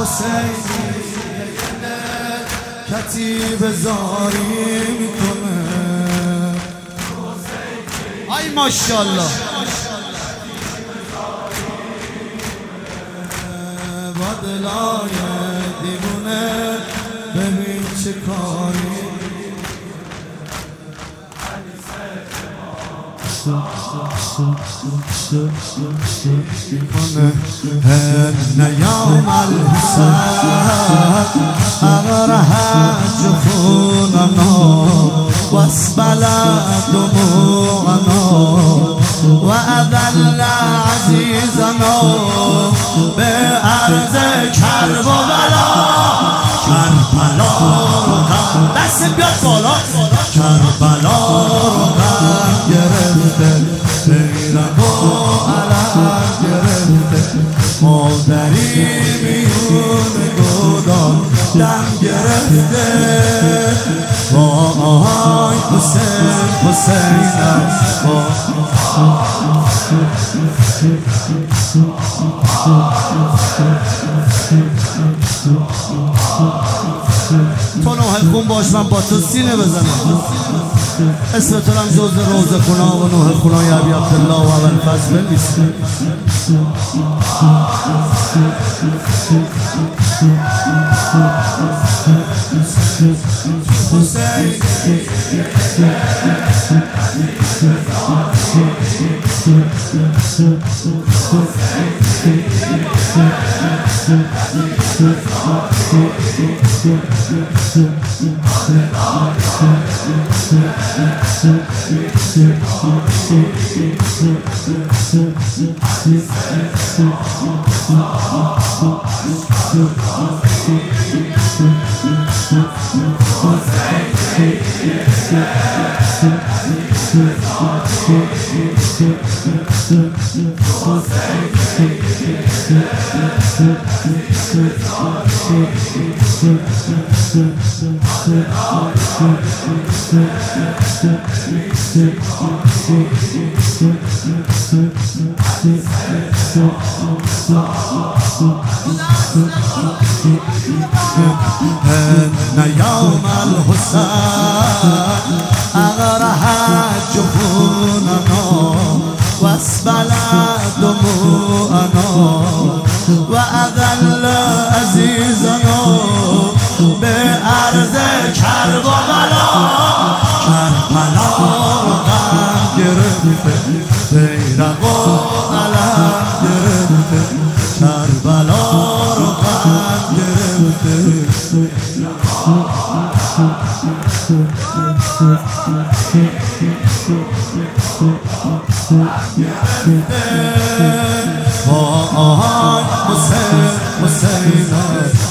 حسینی کتیب زاری میکنه. ای ماشاءالله با دلای دیوونه ببین چه کاری إن يوم الحساب أغرها جفوننا واسبل دموعنا وأذل عزيزنا بأرض کربلا. کربلا رو غم دست بیاد بالا. کربلا رو غم گرفته بیرق و علم گرفته مادری میون گودان دم گرفته. وای حسین حسینم تو نوح خون باش من با تو سینه بزنم. اسم تو هم جز روز خونا و نوح خونای ابی عبدالله و اول فضل بنویسیم. إن يوم الحساب أغرها جفوننا واسبل دموعنا وأذل عزيزنا بأرض کربلا. کربلا رو غم گرفته بیرق و علم گرفته. کربلا رو غم گرفته.